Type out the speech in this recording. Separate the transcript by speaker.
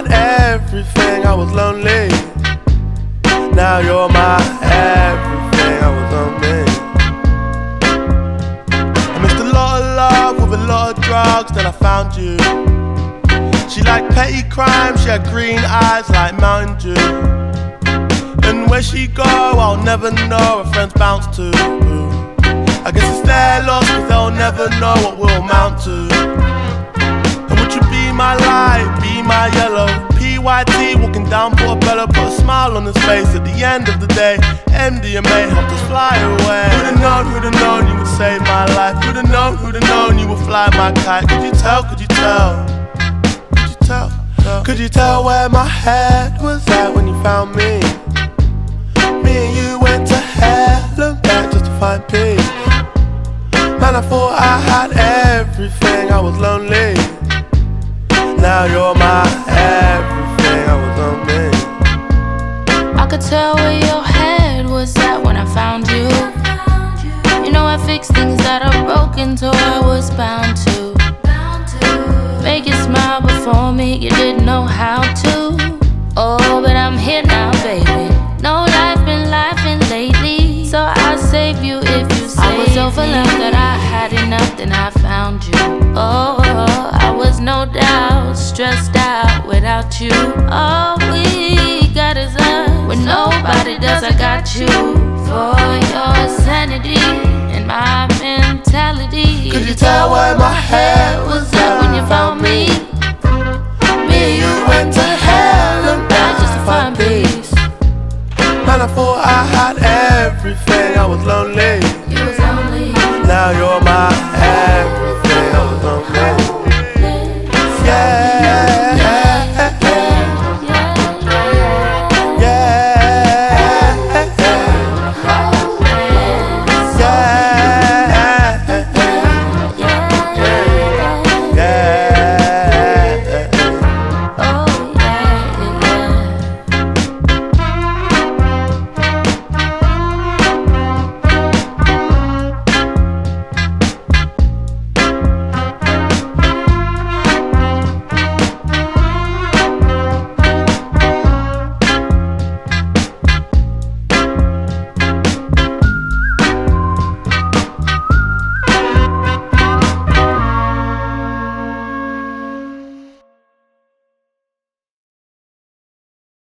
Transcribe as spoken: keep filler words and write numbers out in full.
Speaker 1: everything, I was lonely. Now you're my everything, I was lonely. I missed a lot of love with a lot of drugs, then I found you. She liked petty crime, she had green eyes like Mountain Dew. And where she go, I'll never know, her friends bounce to. I guess it's their loss, cause they'll never know what we'll amount to. And would you be my light, be my yellow? P Y T walking down Portobello, put a smile on his face. At the end of the day, M D M A helped us fly away. Who'd have known, who'd have known you would save my life? Who'd have known, who'd have known you would fly my kite? Could you tell, could you tell? Could you tell? Could you tell where my head was at when you found me? Me and you went to hell and back just to find peace. Man, I thought I had everything, I was lonely. Now you're my everything, I was lonely.
Speaker 2: I could tell where your head was at when I found you. You know I fixed things that are broken, so I was bound to make you smile before me, you didn't know how to. Oh, but I'm here now, baby. No life been lifing lately, so I'll save you if you save me. I was overwhelmed that I had enough, then I found you. Oh, I was no doubt stressed out without you. All we got is us. When nobody does, I got you. For your sanity and my mentality.
Speaker 1: Could you tell where my head was at
Speaker 2: when you found me?
Speaker 1: Me and you went to hell and back just to find peace. Man, I thought I had everything, I was lonely.